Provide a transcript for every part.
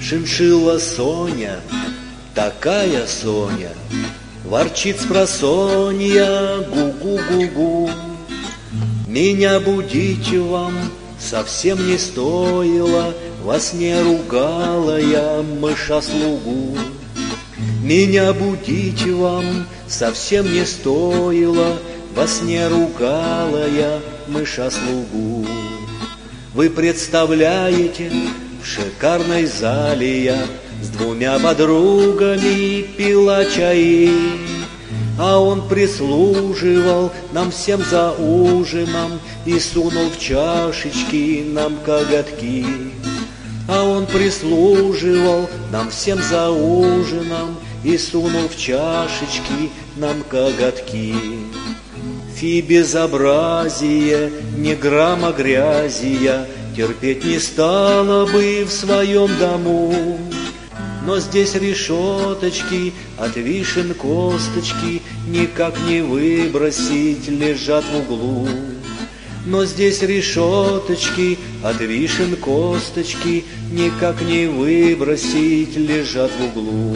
Шиншилла Соня, такая Соня, ворчит спросонья, гу-гу-гу-гу. Меня будить вам совсем не стоило, во сне ругала я мыша-слугу. Меня будить вам совсем не стоило, во сне ругала я мыша-слугу. Вы представляете, в шикарной зале я с двумя подругами пила чаи, а он прислуживал нам всем за ужином и сунул в чашечки нам коготки. А он прислуживал нам всем за ужином и сунул в чашечки нам коготки. Фи безобразие, ни грамма грязи я терпеть не стала бы в своем дому. Но здесь решеточки от вишен косточки никак не выбросить, лежат в углу. Но здесь решеточки от вишен косточки никак не выбросить, лежат в углу.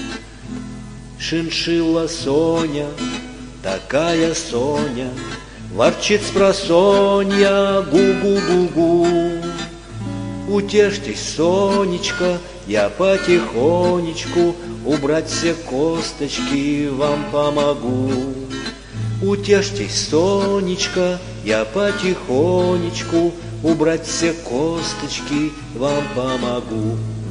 Шиншилла Соня, такая Соня, ворчит спросонья, гу-гу-гу-гу. Утешьтесь, Сонечка, я потихонечку убрать все косточки вам помогу. Утешьтесь, Сонечка, я потихонечку убрать все косточки вам помогу.